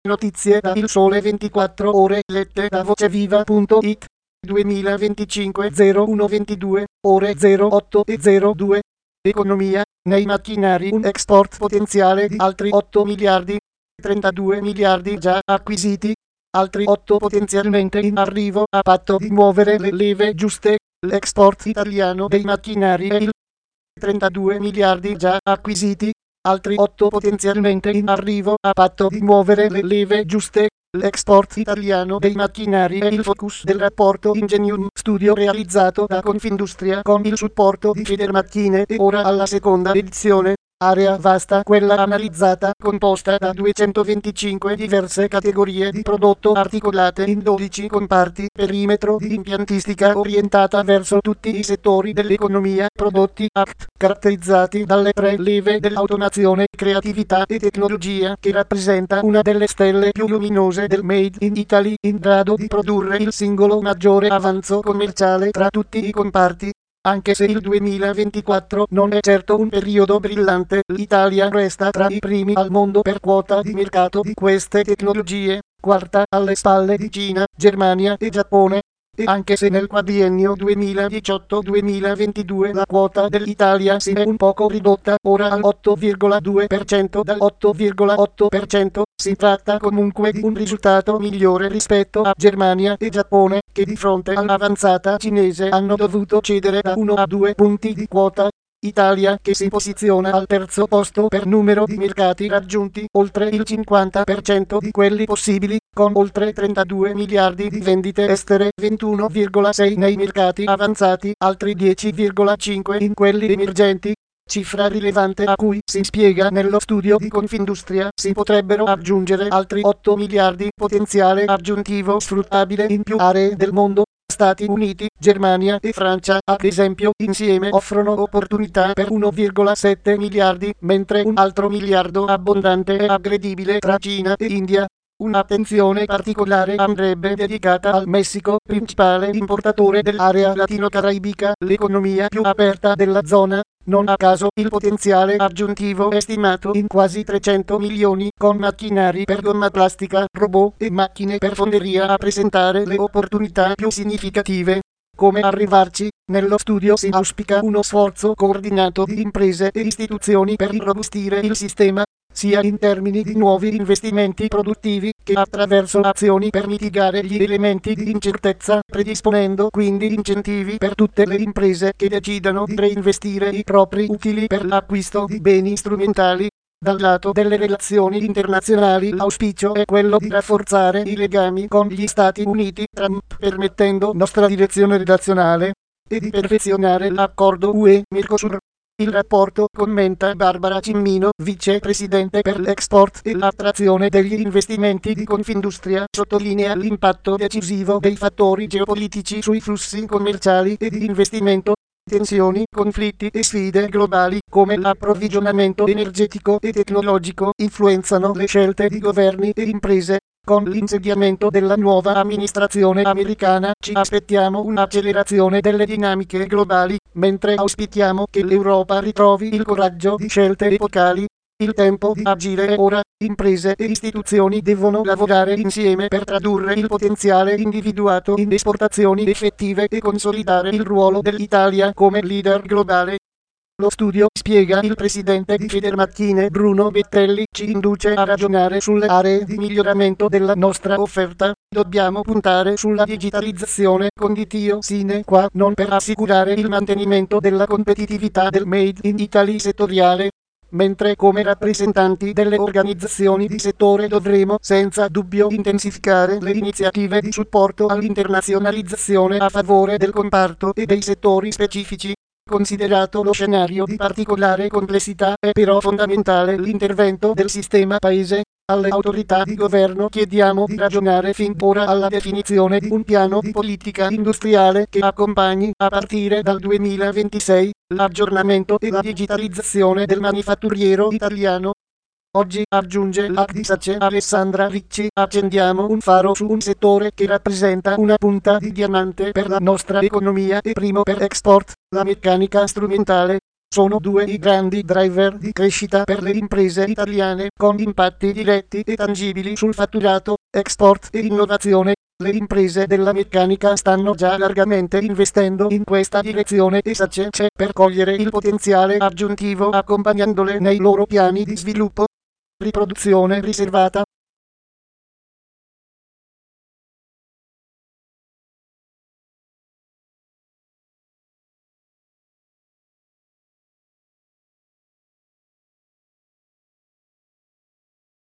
Notizie da Il Sole 24 Ore lette da voceviva.it 2025 0122 ore 08 e 02. Economia, nei macchinari un export potenziale di altri 8 miliardi, 32 miliardi già acquisiti, altri 8 potenzialmente in arrivo a patto di muovere le leve giuste. L'export italiano dei macchinari è il 32 miliardi già acquisiti, altri 8 potenzialmente in arrivo a patto di muovere le leve giuste. L'export italiano dei macchinari è il focus del rapporto Ingenium Studio realizzato da Confindustria con il supporto di Federmacchine e ora alla seconda edizione. Area vasta quella analizzata, composta da 225 diverse categorie di prodotto articolate in 12 comparti, perimetro di impiantistica orientata verso tutti i settori dell'economia, prodotti ACT, caratterizzati dalle tre leve dell'automazione, creatività e tecnologia, che rappresenta una delle stelle più luminose del Made in Italy, in grado di produrre il singolo maggiore avanzo commerciale tra tutti i comparti. Anche se il 2024 non è certo un periodo brillante, l'Italia resta tra i primi al mondo per quota di mercato di queste tecnologie, quarta alle spalle di Cina, Germania e Giappone. E anche se nel quadriennio 2018-2022 la quota dell'Italia si è un poco ridotta, ora al 8,2% dal 8,8%, si tratta comunque di un risultato migliore rispetto a Germania e Giappone, che di fronte all'avanzata cinese hanno dovuto cedere da 1 a 2 punti di quota. Italia che si posiziona al terzo posto per numero di mercati raggiunti, oltre il 50% di quelli possibili, con oltre 32 miliardi di vendite estere, 21,6 nei mercati avanzati, altri 10,5 in quelli emergenti. Cifra rilevante a cui si spiega nello studio di Confindustria si potrebbero aggiungere altri 8 miliardi potenziale aggiuntivo sfruttabile in più aree del mondo. Stati Uniti, Germania e Francia, ad esempio, insieme offrono opportunità per 1,7 miliardi, mentre un altro miliardo abbondante è aggredibile tra Cina e India. Un'attenzione particolare andrebbe dedicata al Messico, principale importatore dell'area latino-caraibica, l'economia più aperta della zona. Non a caso il potenziale aggiuntivo è stimato in quasi 300 milioni, con macchinari per gomma plastica, robot e macchine per fonderia a presentare le opportunità più significative. Come arrivarci? Nello studio si auspica uno sforzo coordinato di imprese e istituzioni per irrobustire il sistema, sia in termini di nuovi investimenti produttivi, che attraverso azioni per mitigare gli elementi di incertezza, predisponendo quindi incentivi per tutte le imprese che decidano di reinvestire i propri utili per l'acquisto di beni strumentali. Dal lato delle relazioni internazionali l'auspicio è quello di rafforzare i legami con gli Stati Uniti, Trump permettendo nostra direzione redazionale, e di perfezionare l'accordo UE-Mercosur. Il rapporto, commenta Barbara Cimmino, vicepresidente per l'export e l'attrazione degli investimenti di Confindustria, sottolinea l'impatto decisivo dei fattori geopolitici sui flussi commerciali e di investimento. Tensioni, conflitti e sfide globali, come l'approvvigionamento energetico e tecnologico, influenzano le scelte di governi e imprese. Con l'insediamento della nuova amministrazione americana ci aspettiamo un'accelerazione delle dinamiche globali, mentre auspichiamo che l'Europa ritrovi il coraggio di scelte epocali. Il tempo di agire è ora, imprese e istituzioni devono lavorare insieme per tradurre il potenziale individuato in esportazioni effettive e consolidare il ruolo dell'Italia come leader globale. Lo studio, spiega il presidente di Federmacchine Bruno Bettelli, ci induce a ragionare sulle aree di miglioramento della nostra offerta. Dobbiamo puntare sulla digitalizzazione conditio sine qua non per assicurare il mantenimento della competitività del Made in Italy settoriale, mentre come rappresentanti delle organizzazioni di settore dovremo senza dubbio intensificare le iniziative di supporto all'internazionalizzazione a favore del comparto e dei settori specifici. Considerato lo scenario di particolare complessità, è però fondamentale l'intervento del sistema Paese. Alle autorità di governo chiediamo di ragionare fin d'ora alla definizione di un piano di politica industriale che accompagni, a partire dal 2026, l'aggiornamento e la digitalizzazione del manifatturiero italiano. Oggi, aggiunge l'Agdisace Alessandra Ricci, accendiamo un faro su un settore che rappresenta una punta di diamante per la nostra economia e primo per export, la meccanica strumentale. Sono due i grandi driver di crescita per le imprese italiane, con impatti diretti e tangibili sul fatturato, export e innovazione. Le imprese della meccanica stanno già largamente investendo in questa direzione e SACE c'è per cogliere il potenziale aggiuntivo accompagnandole nei loro piani di sviluppo. Riproduzione riservata.